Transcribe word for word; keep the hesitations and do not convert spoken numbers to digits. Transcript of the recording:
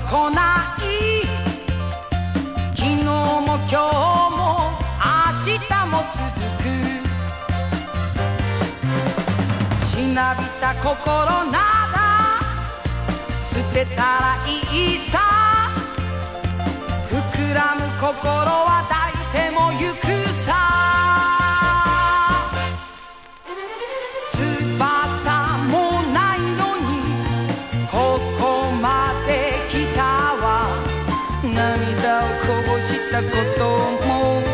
来ない昨日も今日も明日も続くしなびた心なら捨てたらいいさ膨らむ心は抱いてもゆくさ翼もないのにここまで来たわ涙をこぼしたことも